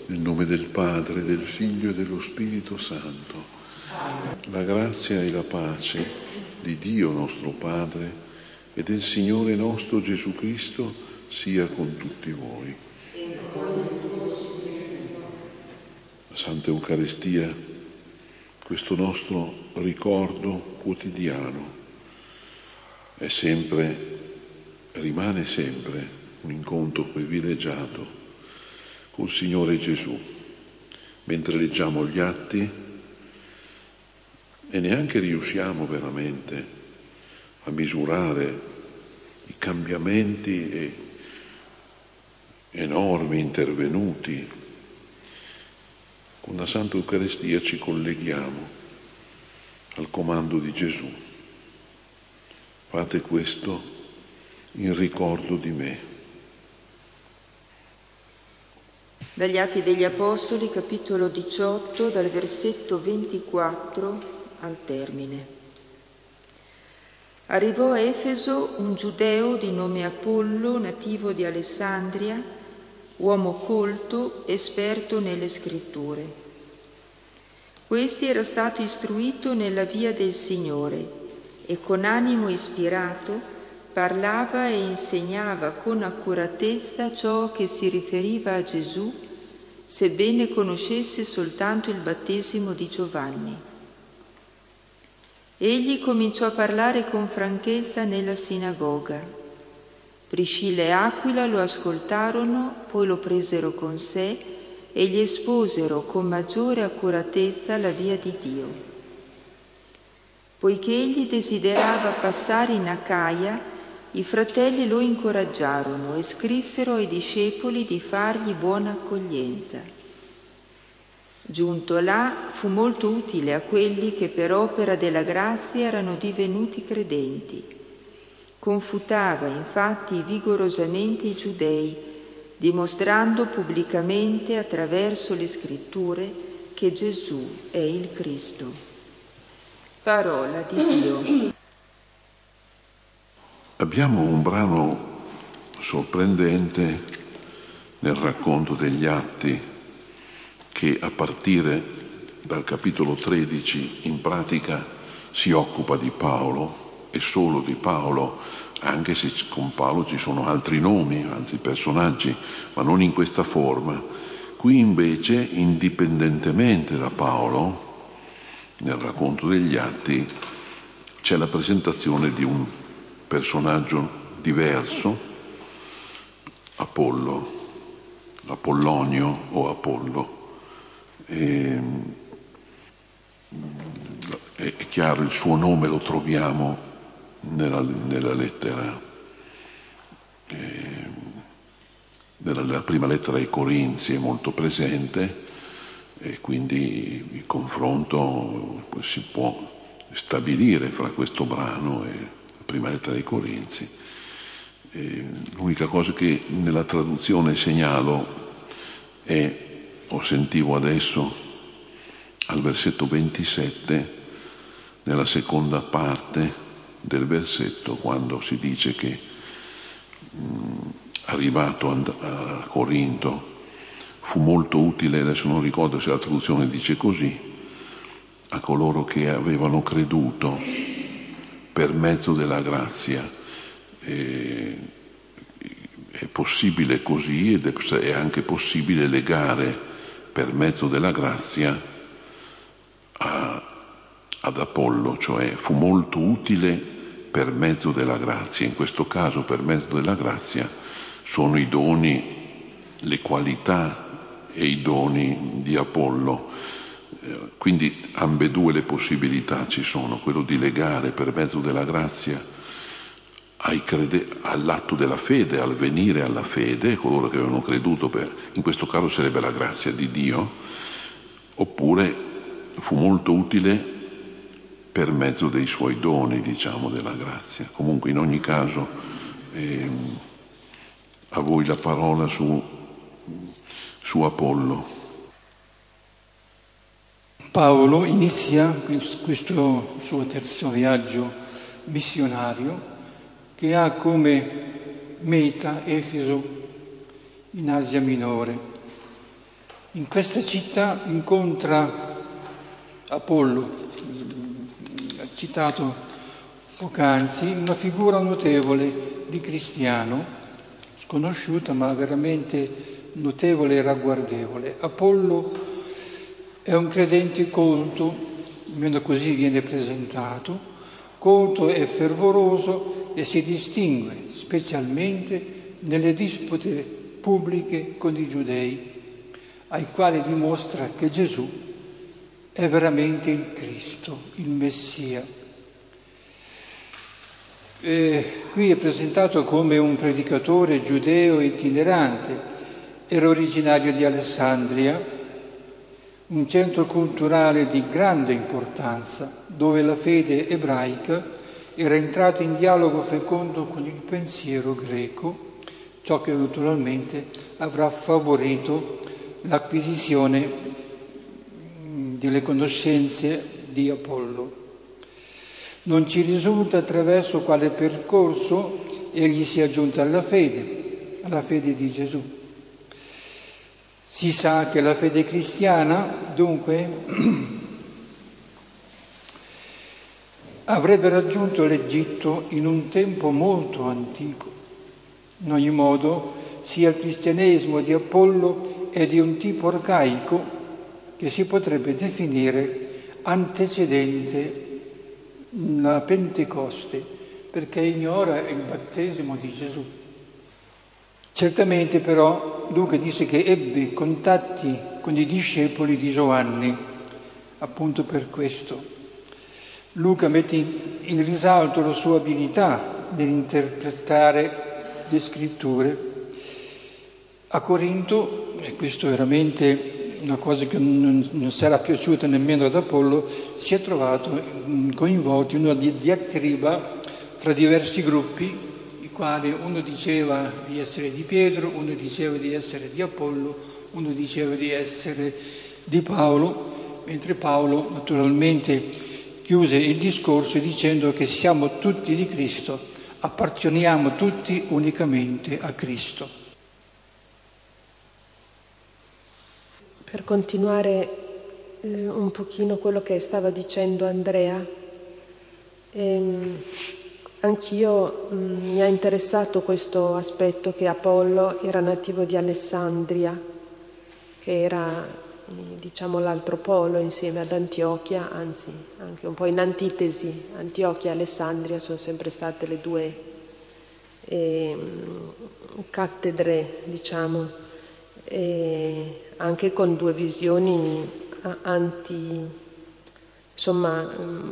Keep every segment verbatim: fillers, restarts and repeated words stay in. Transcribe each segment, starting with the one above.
Nel nome del Padre, del Figlio e dello Spirito Santo. La grazia e la pace di Dio nostro Padre e del Signore nostro Gesù Cristo sia con tutti voi. La Santa Eucaristia, questo nostro ricordo quotidiano, è sempre, rimane sempre un incontro privilegiato col Signore Gesù. Mentre leggiamo gli atti e neanche riusciamo veramente a misurare i cambiamenti e enormi intervenuti, con la Santa Eucaristia ci colleghiamo al comando di Gesù. Fate questo in ricordo di me. Dagli Atti degli Apostoli, capitolo diciotto, dal versetto ventiquattro al termine. Arrivò a Efeso un giudeo di nome Apollo, nativo di Alessandria, uomo colto, esperto nelle scritture. Questi era stato istruito nella via del Signore e con animo ispirato parlava e insegnava con accuratezza ciò che si riferiva a Gesù, sebbene conoscesse soltanto il battesimo di Giovanni. Egli cominciò a parlare con franchezza nella sinagoga. Priscilla e Aquila lo ascoltarono, poi lo presero con sé e gli esposero con maggiore accuratezza la via di Dio. Poiché egli desiderava passare in Acaia, i fratelli lo incoraggiarono e scrissero ai discepoli di fargli buona accoglienza. Giunto là, fu molto utile a quelli che per opera della grazia erano divenuti credenti. Confutava infatti vigorosamente i giudei, dimostrando pubblicamente attraverso le scritture che Gesù è il Cristo. Parola di Dio. Abbiamo un brano sorprendente nel racconto degli Atti che a partire dal capitolo tredici in pratica si occupa di Paolo e solo di Paolo, anche se con Paolo ci sono altri nomi, altri personaggi, ma non in questa forma. Qui invece, indipendentemente da Paolo, nel racconto degli Atti, c'è la presentazione di un personaggio diverso, Apollo, Apollonio o Apollo. E, è chiaro, il suo nome lo troviamo nella, nella lettera, eh, nella, nella prima lettera ai Corinzi è molto presente e quindi il confronto si può stabilire fra questo brano e prima lettera ai Corinzi. E l'unica cosa che nella traduzione segnalo è, o sentivo adesso, al versetto ventisette, nella seconda parte del versetto, quando si dice che mh, arrivato a, a Corinto fu molto utile, adesso non ricordo se la traduzione dice così, a coloro che avevano creduto per mezzo della grazia. Eh, è possibile così ed è anche possibile legare per mezzo della grazia a, ad Apollo, cioè fu molto utile per mezzo della grazia. In questo caso per mezzo della grazia sono i doni, le qualità e i doni di Apollo. Quindi ambedue le possibilità ci sono, quello di legare per mezzo della grazia ai crede- all'atto della fede, al venire alla fede, coloro che avevano creduto, per, in questo caso sarebbe la grazia di Dio, oppure fu molto utile per mezzo dei suoi doni, diciamo, della grazia. Comunque in ogni caso ehm, a voi la parola su, su Apollo. Paolo inizia questo suo terzo viaggio missionario che ha come meta Efeso in Asia Minore. In questa città incontra Apollo, citato poc'anzi, una figura notevole di cristiano, sconosciuta ma veramente notevole e ragguardevole. Apollo è un credente colto, almeno così viene presentato, colto e fervoroso, e si distingue specialmente nelle dispute pubbliche con i giudei, ai quali dimostra che Gesù è veramente il Cristo, il Messia. E qui è presentato come un predicatore giudeo itinerante. Era originario di Alessandria, un centro culturale di grande importanza, dove la fede ebraica era entrata in dialogo fecondo con il pensiero greco, ciò che naturalmente avrà favorito l'acquisizione delle conoscenze di Apollo. Non ci risulta attraverso quale percorso egli sia giunto alla fede, alla fede di Gesù. Si sa che la fede cristiana, dunque, avrebbe raggiunto l'Egitto in un tempo molto antico. In ogni modo, sia il cristianesimo di Apollo è di un tipo arcaico che si potrebbe definire antecedente la Pentecoste, perché ignora il battesimo di Gesù. Certamente però Luca dice che ebbe contatti con i discepoli di Giovanni, appunto per questo. Luca mette in risalto la sua abilità nell'interpretare le scritture. A Corinto, e questo è veramente una cosa che non, non sarà piaciuta nemmeno ad Apollo, si è trovato coinvolto in una diatriba fra diversi gruppi, i quali uno diceva di essere di Pietro, uno diceva di essere di Apollo, uno diceva di essere di Paolo, mentre Paolo naturalmente chiuse il discorso dicendo che siamo tutti di Cristo, apparteniamo tutti unicamente a Cristo. Per continuare eh, un pochino quello che stava dicendo Andrea, ehm, anch'io mh, mi ha interessato questo aspetto che Apollo era nativo di Alessandria, che era diciamo l'altro polo insieme ad Antiochia, anzi anche un po' in antitesi. Antiochia e Alessandria sono sempre state le due eh, cattedre, diciamo, e anche con due visioni anti, insomma,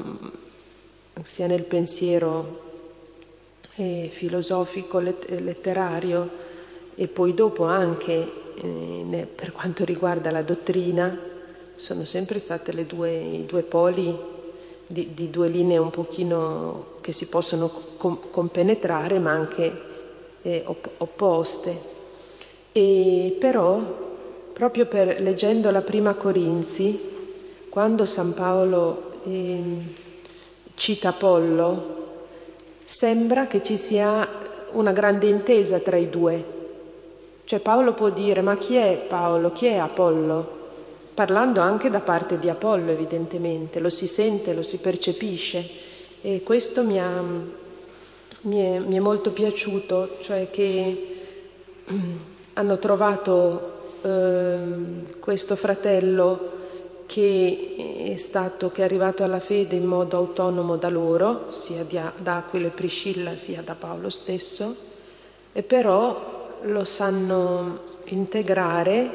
sia nel pensiero eh, filosofico, let- letterario, e poi dopo anche eh, per quanto riguarda la dottrina, sono sempre state le due, i due poli di, di due linee un pochino che si possono com- compenetrare, ma anche eh, op- opposte. E però, proprio per, leggendo la prima Corinzi, quando San Paolo eh, cita Apollo, sembra che ci sia una grande intesa tra i due. Cioè Paolo può dire: ma chi è Paolo, chi è Apollo? Parlando anche da parte di Apollo, evidentemente, lo si sente, lo si percepisce, e questo mi, ha, mi, è, mi è molto piaciuto, cioè che hanno trovato eh, questo fratello che è stato, che è arrivato alla fede in modo autonomo da loro, sia di, da Aquila e Priscilla sia da Paolo stesso, e però lo sanno integrare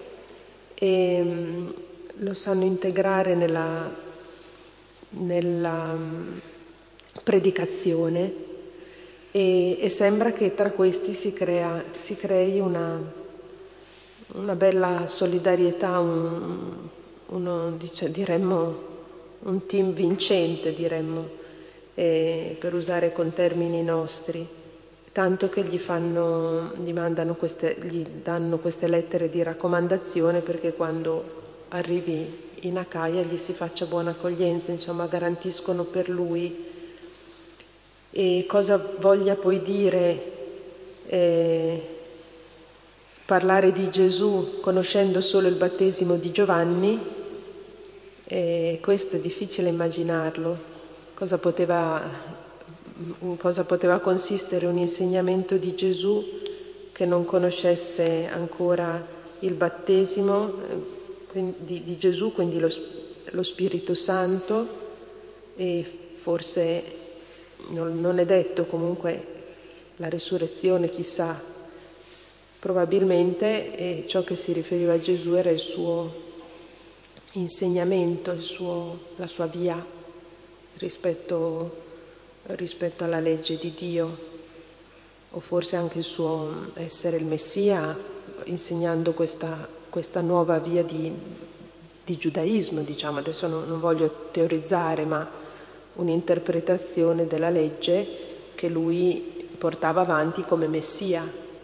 e lo sanno integrare nella, nella predicazione. E, e sembra che tra questi si, crea, si crei una, una bella solidarietà, un, uno, dice, diremmo un team vincente, diremmo, eh, per usare con termini nostri, tanto che gli fanno, gli mandano queste, gli danno queste lettere di raccomandazione perché quando arrivi in Acaia gli si faccia buona accoglienza, insomma garantiscono per lui. E cosa voglia poi dire eh, parlare di Gesù conoscendo solo il battesimo di Giovanni, e questo è difficile immaginarlo. Cosa poteva, in cosa poteva consistere un insegnamento di Gesù che non conoscesse ancora il battesimo di, di Gesù, quindi lo, lo Spirito Santo, e forse non, non è detto, comunque la risurrezione, chissà, probabilmente, e ciò che si riferiva a Gesù era il suo insegnamento, il suo, la sua via rispetto, rispetto alla legge di Dio, o forse anche il suo essere il Messia, insegnando questa, questa nuova via di, di giudaismo, diciamo. Adesso non, non voglio teorizzare, ma un'interpretazione della legge che lui portava avanti come Messia.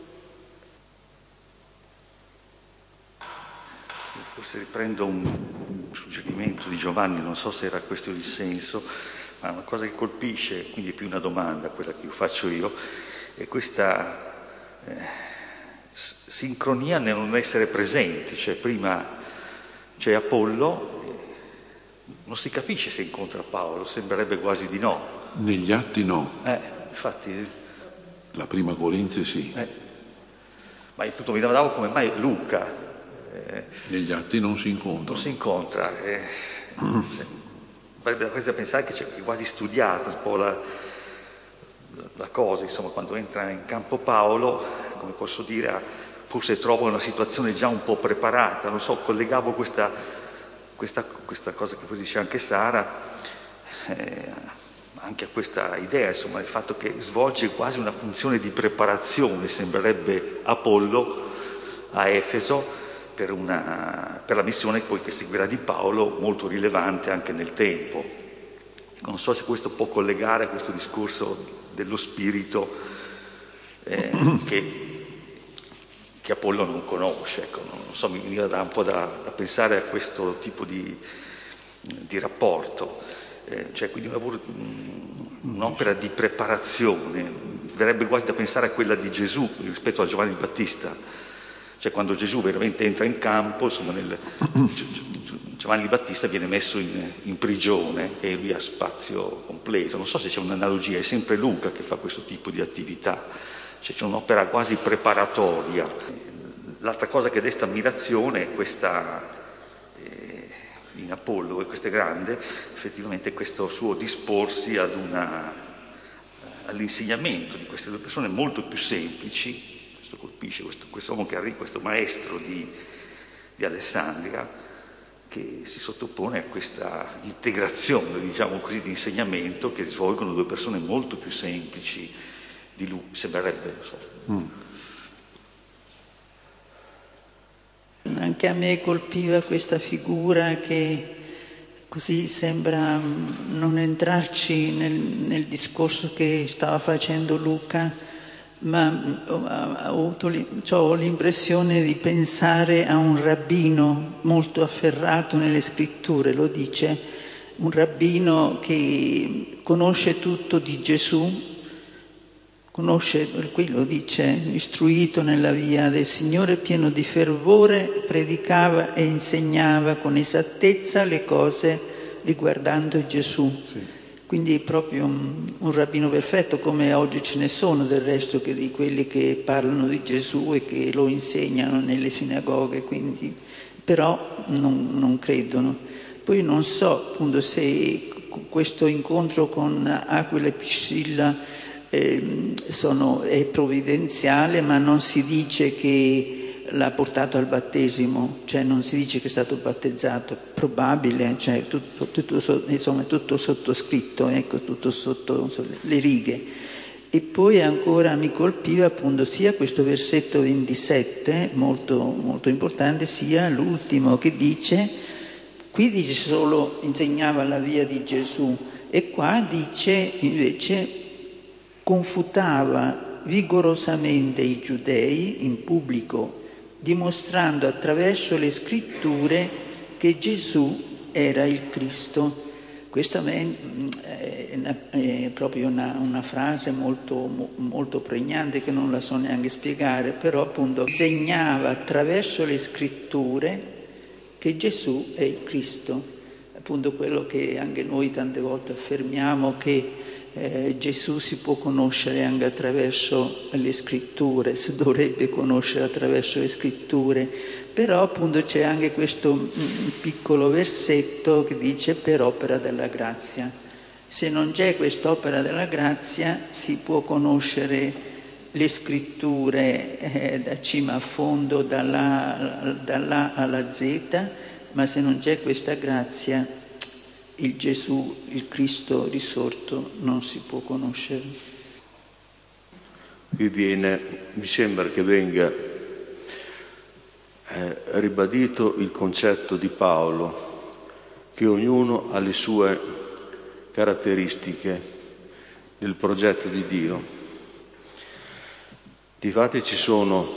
Forse riprendo un, un suggerimento di Giovanni, non so se era questo il senso, ma una cosa che colpisce, quindi è più una domanda quella che io faccio io, è questa eh, sincronia nel non essere presenti. Cioè prima c'è Apollo, non si capisce se incontra Paolo, sembrerebbe quasi di no. Negli atti no. Eh, infatti... La prima Corinzi sì. Eh, ma appunto mi domandavo come mai Luca... Eh, Negli atti non si incontra. Non si incontra. Eh, mm. Sarebbe quasi da pensare che c'è quasi studiata un po' la, la cosa, insomma, quando entra in campo Paolo, come posso dire, forse trova una situazione già un po' preparata. Non so, collegavo questa... Questa, questa cosa che poi dice anche Sara, eh, anche a questa idea, insomma, il fatto che svolge quasi una funzione di preparazione, sembrerebbe Apollo a Efeso, per, una, per la missione poi che seguirà di Paolo, molto rilevante anche nel tempo. Non so se questo può collegare a questo discorso dello spirito eh, che... che Apollo non conosce, ecco, non so, mi viene da un po' da, da pensare a questo tipo di, di rapporto, eh, cioè quindi un lavoro, un'opera di preparazione, verrebbe quasi da pensare a quella di Gesù rispetto a Giovanni Battista, cioè quando Gesù veramente entra in campo, insomma, nel, Giovanni Battista viene messo in, in prigione e lui ha spazio completo. Non so se c'è un'analogia, è sempre Luca che fa questo tipo di attività. Cioè c'è un'opera quasi preparatoria. L'altra cosa che desta ammirazione è questa, eh, in Apollo, e questo è grande, effettivamente questo suo disporsi ad una, all'insegnamento di queste due persone molto più semplici. Questo colpisce, questo, questo uomo che arriva, questo maestro di, di Alessandria, che si sottopone a questa integrazione, diciamo così, di insegnamento che svolgono due persone molto più semplici di lui, sembrerebbe, non so. Mm. Anche a me colpiva questa figura che così sembra non entrarci nel, nel discorso che stava facendo Luca, ma ho, avuto, ho l'impressione di pensare a un rabbino molto afferrato nelle scritture, lo dice, un rabbino che conosce tutto di Gesù, conosce, qui lo dice, istruito nella via del Signore, pieno di fervore, predicava e insegnava con esattezza le cose riguardando Gesù. Sì. Quindi proprio un, un rabbino perfetto, come oggi ce ne sono del resto che di quelli che parlano di Gesù e che lo insegnano nelle sinagoghe, quindi, però non, non credono. Poi non so appunto se questo incontro con Aquila e Priscilla Eh, sono, è provvidenziale, ma non si dice che l'ha portato al battesimo, cioè non si dice che è stato battezzato, probabile, cioè tutto, tutto, insomma, tutto sottoscritto, ecco, tutto sotto le righe. E poi ancora mi colpiva appunto sia questo versetto ventisette, molto, molto importante, sia l'ultimo che dice, qui dice solo insegnava la via di Gesù, e qua dice invece confutava vigorosamente i giudei in pubblico, dimostrando attraverso le scritture che Gesù era il Cristo. questa è, è proprio una, una frase molto, molto pregnante che non la so neanche spiegare, però appunto insegnava attraverso le scritture che Gesù è il Cristo, appunto quello che anche noi tante volte affermiamo, che eh, Gesù si può conoscere anche attraverso le scritture, si dovrebbe conoscere attraverso le scritture, però appunto c'è anche questo mm, piccolo versetto che dice per opera della grazia. Se non c'è quest'opera della grazia si può conoscere le scritture eh, da cima a fondo, dall'A, dall'A alla Z, ma se non c'è questa grazia, il Gesù, il Cristo risorto, non si può conoscere. Qui viene, mi sembra che venga eh, ribadito il concetto di Paolo, che ognuno ha le sue caratteristiche nel progetto di Dio. Difatti ci sono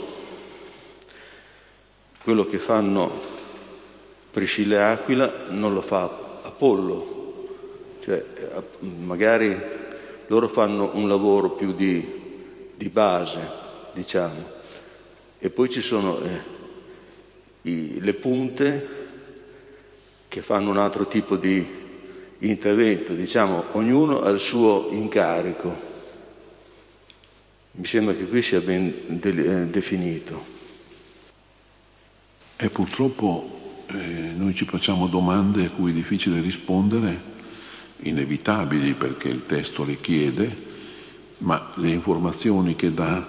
quello che fanno Priscilla e Aquila non lo fa Apollo, cioè magari loro fanno un lavoro più di, di base, diciamo, e poi ci sono eh, i, le punte che fanno un altro tipo di intervento, diciamo, ognuno ha il suo incarico. Mi sembra che qui sia ben de- definito. E purtroppo eh, noi ci facciamo domande a cui è difficile rispondere, inevitabili perché il testo le chiede, ma le informazioni che dà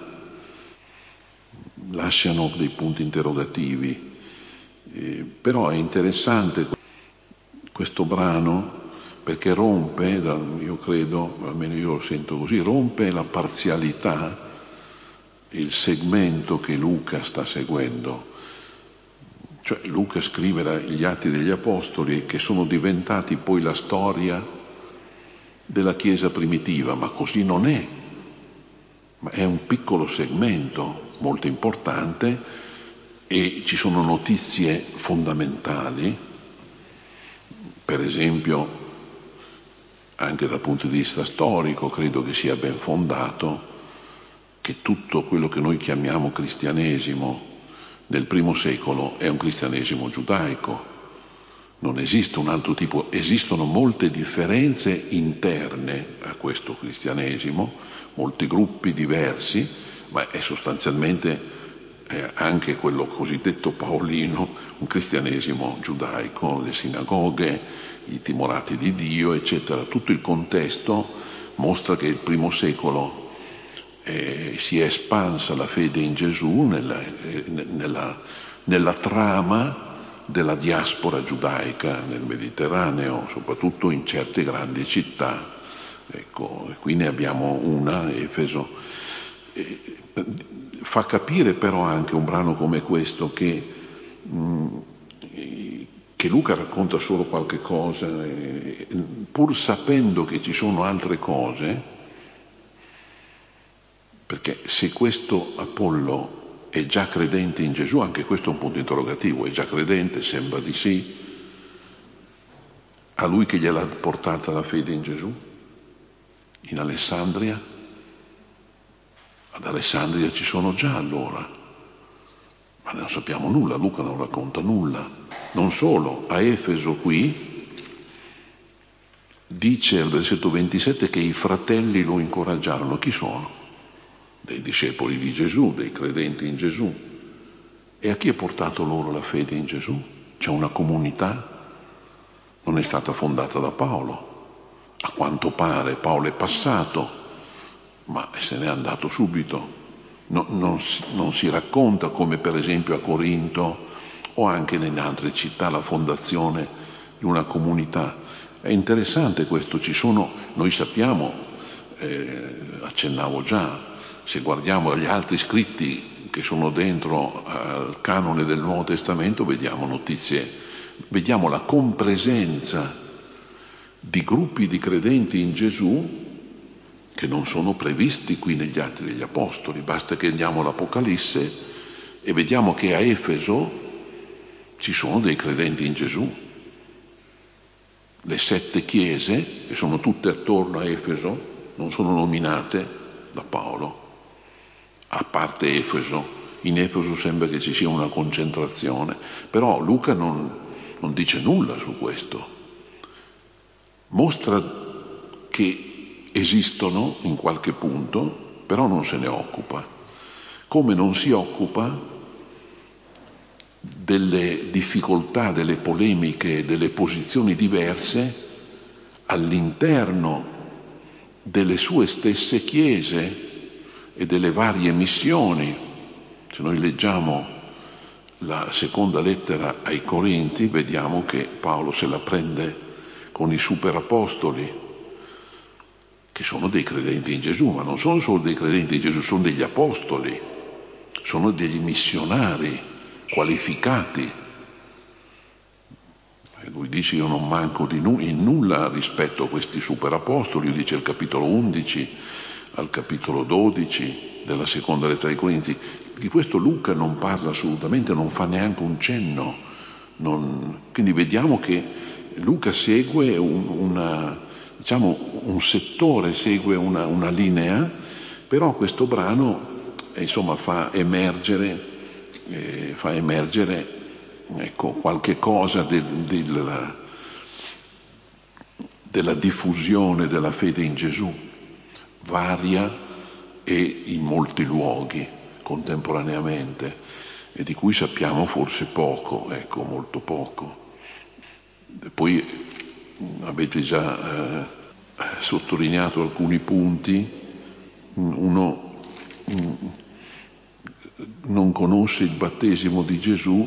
lasciano dei punti interrogativi. Eh, però è interessante questo brano perché rompe, io credo, almeno io lo sento così, rompe la parzialità, il segmento che Luca sta seguendo. Cioè Luca scrive gli Atti degli Apostoli che sono diventati poi la storia della Chiesa primitiva, ma così non è. Ma è un piccolo segmento molto importante e ci sono notizie fondamentali, per esempio anche dal punto di vista storico credo che sia ben fondato che tutto quello che noi chiamiamo cristianesimo nel primo secolo è un cristianesimo giudaico, non esiste un altro tipo, esistono molte differenze interne a questo cristianesimo, molti gruppi diversi, ma è sostanzialmente eh, anche quello cosiddetto paolino, un cristianesimo giudaico, le sinagoghe, i timorati di Dio, eccetera. Tutto il contesto mostra che il primo secolo Eh, si è espansa la fede in Gesù nella, eh, nella, nella trama della diaspora giudaica nel Mediterraneo, soprattutto in certe grandi città. Ecco, qui ne abbiamo una, Efeso. Eh, fa capire però anche un brano come questo che, mh, che Luca racconta solo qualche cosa, eh, pur sapendo che ci sono altre cose. Perché se questo Apollo è già credente in Gesù, anche questo è un punto interrogativo, è già credente, sembra di sì, a lui che gliel'ha portata la fede in Gesù? In Alessandria? Ad Alessandria ci sono già allora, ma non sappiamo nulla, Luca non racconta nulla. Non solo, a Efeso qui dice al versetto ventisette che i fratelli lo incoraggiarono. Chi sono? Dei discepoli di Gesù, dei credenti in Gesù. E a chi ha portato loro la fede in Gesù? C'è una comunità? Non è stata fondata da Paolo. A quanto pare Paolo è passato, ma se n'è andato subito. No, non, si, non si racconta come per esempio a Corinto o anche in altre città la fondazione di una comunità. È interessante questo, ci sono, noi sappiamo, eh, accennavo già, se guardiamo gli altri scritti che sono dentro al canone del Nuovo Testamento, vediamo notizie, vediamo la compresenza di gruppi di credenti in Gesù che non sono previsti qui negli Atti degli Apostoli. Basta che andiamo all'Apocalisse e vediamo che a Efeso ci sono dei credenti in Gesù. le sette chiese, che sono tutte attorno a Efeso, non sono nominate da Paolo, a parte Efeso. In Efeso sembra che ci sia una concentrazione, però Luca non, non dice nulla su questo. Mostra che esistono in qualche punto, però non se ne occupa. Come non si occupa delle difficoltà, delle polemiche, delle posizioni diverse all'interno delle sue stesse chiese e delle varie missioni. Se noi leggiamo la seconda lettera ai Corinti, vediamo che Paolo se la prende con i superapostoli, che sono dei credenti in Gesù, ma non sono solo dei credenti in Gesù, sono degli apostoli, sono degli missionari qualificati. E lui dice: io non manco di nu- in nulla rispetto a questi superapostoli, dice il capitolo undici al capitolo dodici della seconda lettera ai Corinti. Di questo Luca non parla assolutamente, non fa neanche un cenno. Non... Quindi vediamo che Luca segue un, una, diciamo, un settore, segue una, una linea, però questo brano eh, insomma fa emergere, eh, fa emergere ecco, qualche cosa del, del, della diffusione della fede in Gesù, varia e in molti luoghi contemporaneamente, e di cui sappiamo forse poco, ecco, molto poco. E poi avete già eh, sottolineato alcuni punti. Uno non conosce il battesimo di Gesù,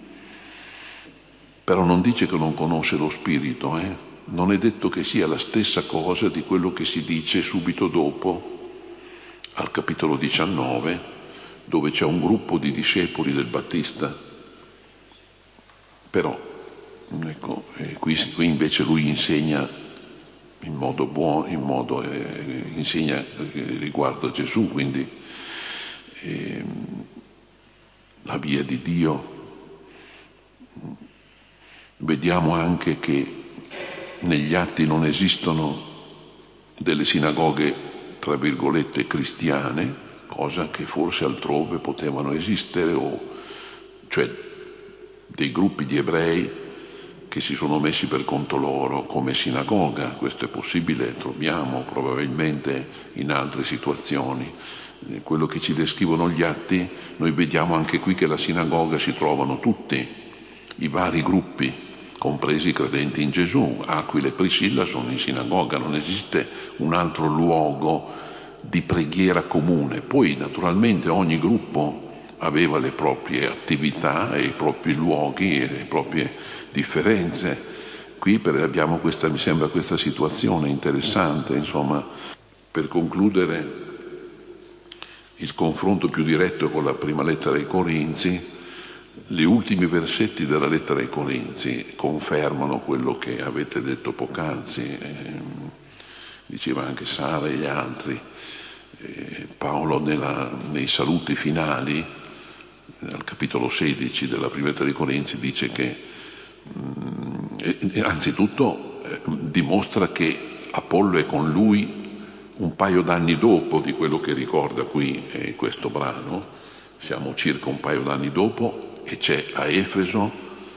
però non dice che non conosce lo Spirito, eh? Non è detto che sia la stessa cosa di quello che si dice subito dopo, al capitolo diciannove, dove c'è un gruppo di discepoli del Battista. Però, ecco, eh, qui, qui invece lui insegna in modo buono, in modo, eh, insegna eh, riguardo a Gesù, quindi eh, la via di Dio. Vediamo anche che negli Atti non esistono delle sinagoghe, tra virgolette, cristiane, cosa che forse altrove potevano esistere, o cioè dei gruppi di ebrei che si sono messi per conto loro come sinagoga. Questo è possibile, troviamo probabilmente in altre situazioni. Quello che ci descrivono gli Atti, noi vediamo anche qui che la sinagoga si trovano tutti i vari gruppi, compresi i credenti in Gesù. Aquila e Priscilla sono in sinagoga, non esiste un altro luogo di preghiera comune. Poi naturalmente ogni gruppo aveva le proprie attività e i propri luoghi e le proprie differenze. Qui per, abbiamo questa, mi sembra questa situazione interessante. Insomma, per concludere il confronto più diretto con la prima lettera ai Corinzi, gli ultimi versetti della lettera ai Corinzi confermano quello che avete detto poc'anzi, eh, diceva anche Sara e gli altri. Eh, Paolo nella, nei saluti finali, al capitolo sedici della prima lettera ai Corinzi, dice che mh, eh, anzitutto eh, dimostra che Apollo è con lui un paio d'anni dopo di quello che ricorda qui eh, questo brano. Siamo circa un paio d'anni dopo, e c'è a Efeso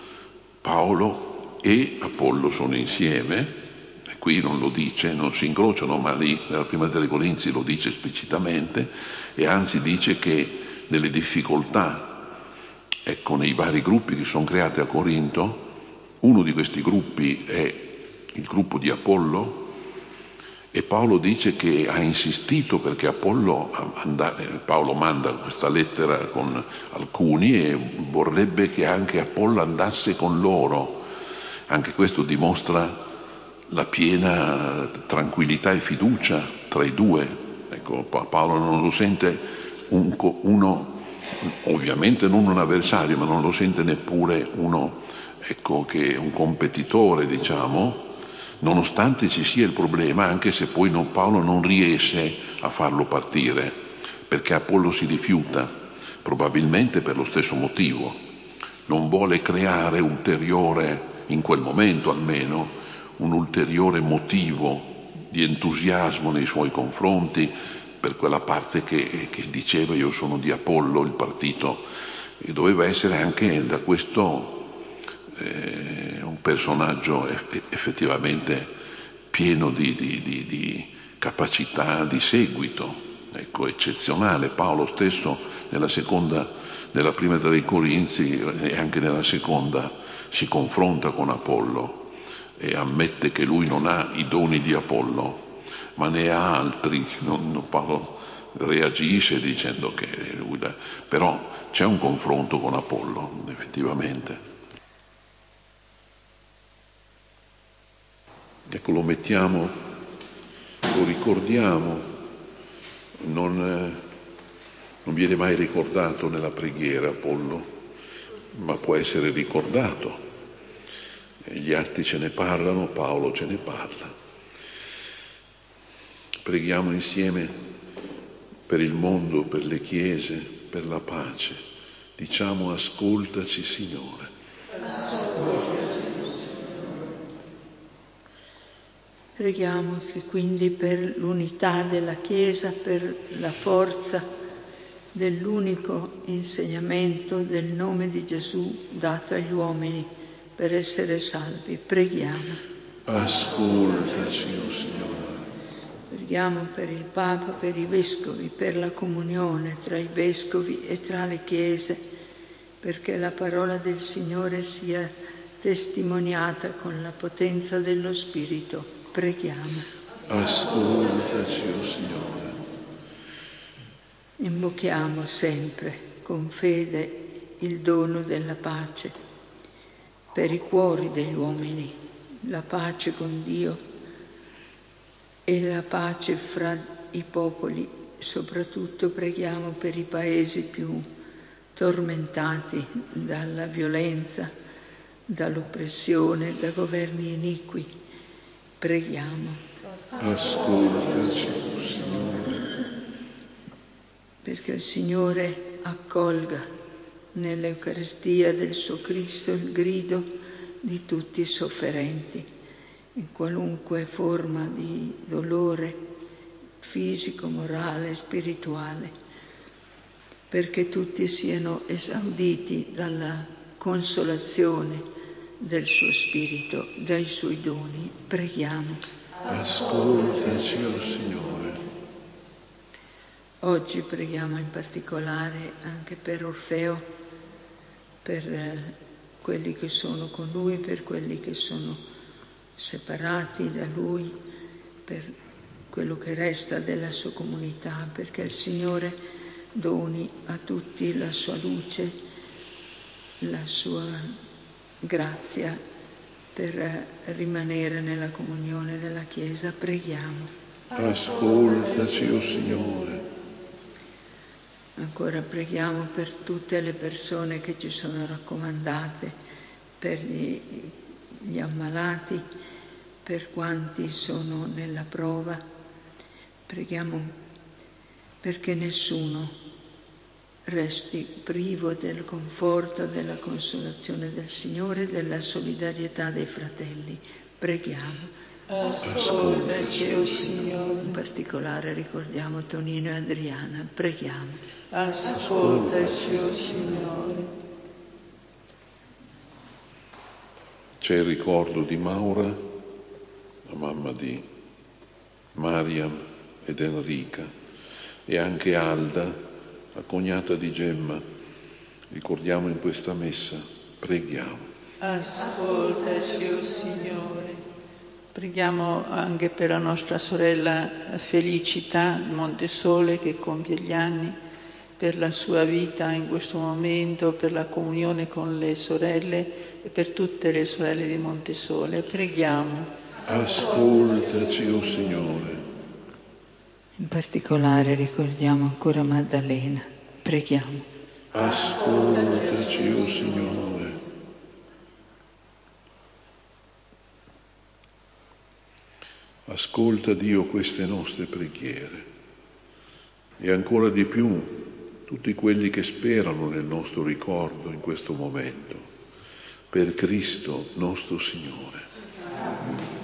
Paolo e Apollo sono insieme, e qui non lo dice, non si incrociano, ma lì nella prima lettera ai Corinzi lo dice esplicitamente, e anzi dice che nelle difficoltà, ecco, nei vari gruppi che sono creati a Corinto, uno di questi gruppi è il gruppo di Apollo, e Paolo dice che ha insistito perché Apollo, Paolo manda questa lettera con alcuni e vorrebbe che anche Apollo andasse con loro. Anche questo dimostra la piena tranquillità e fiducia tra i due. Ecco, Paolo non lo sente un, uno, ovviamente non un avversario, ma non lo sente neppure uno, ecco, che è un competitore, diciamo, nonostante ci sia il problema, anche se poi non, Paolo non riesce a farlo partire, perché Apollo si rifiuta, probabilmente per lo stesso motivo. Non vuole creare ulteriore, in quel momento almeno, un ulteriore motivo di entusiasmo nei suoi confronti per quella parte che, che diceva io sono di Apollo, il partito, e doveva essere anche da questo eh, un personaggio effettivamente pieno di, di, di, di capacità di seguito, ecco, eccezionale. Paolo stesso nella seconda, nella prima dei Corinzi e anche nella seconda si confronta con Apollo e ammette che lui non ha i doni di Apollo, ma ne ha altri. Non, non Paolo reagisce dicendo che lui da... però c'è un confronto con Apollo, effettivamente. Ecco, lo mettiamo, lo ricordiamo, non, eh, non viene mai ricordato nella preghiera Apollo, ma può essere ricordato. E gli atti ce ne parlano, Paolo ce ne parla. Preghiamo insieme per il mondo, per le chiese, per la pace. Diciamo ascoltaci Signore. Preghiamo quindi per l'unità della Chiesa, per la forza dell'unico insegnamento del nome di Gesù dato agli uomini per essere salvi. Preghiamo. Ascoltaci, o Signore. Preghiamo per il Papa, per i Vescovi, per la comunione tra i Vescovi e tra le Chiese, perché la parola del Signore sia testimoniata con la potenza dello Spirito. Preghiamo. Ascoltaci, o Signore. Invochiamo sempre con fede il dono della pace per i cuori degli uomini, la pace con Dio e la pace fra i popoli. Soprattutto preghiamo per i paesi più tormentati dalla violenza, dall'oppressione, da governi iniqui. Preghiamo. Ascoltaci, o Signore. Perché il Signore accolga nell'Eucaristia del suo Cristo il grido di tutti i sofferenti, in qualunque forma di dolore fisico, morale, spirituale, perché tutti siano esauditi dalla consolazione del suo Spirito, dai suoi doni. Preghiamo. Ascoltaci, o Signore. Oggi preghiamo in particolare anche per Orfeo, per eh, quelli che sono con lui, per quelli che sono separati da lui, per quello che resta della sua comunità, perché il Signore doni a tutti la sua luce, la sua grazia per eh, rimanere nella comunione della Chiesa. Preghiamo. Ascoltaci, o Signore. Ancora preghiamo per tutte le persone che ci sono raccomandate, per gli, gli ammalati, per quanti sono nella prova. Preghiamo perché nessuno resti privo del conforto, della consolazione del Signore e della solidarietà dei fratelli. Preghiamo. Ascoltaci, o Signore. In particolare ricordiamo Tonino e Adriana. Preghiamo. Ascoltaci, o Signore. C'è il ricordo di Maura, la mamma di Mariam ed Enrica, e anche Alda, la cognata di Gemma. Ricordiamo in questa messa. Preghiamo. Ascoltaci, o Signore. Preghiamo anche per la nostra sorella Felicità di Montesole che compie gli anni, per la sua vita in questo momento, per la comunione con le sorelle e per tutte le sorelle di Montesole. Preghiamo. Ascoltaci, o Signore. In particolare ricordiamo ancora Maddalena. Preghiamo. Ascoltaci, o Signore. Ascolta, Dio, queste nostre preghiere e ancora di più tutti quelli che sperano nel nostro ricordo in questo momento, per Cristo nostro Signore.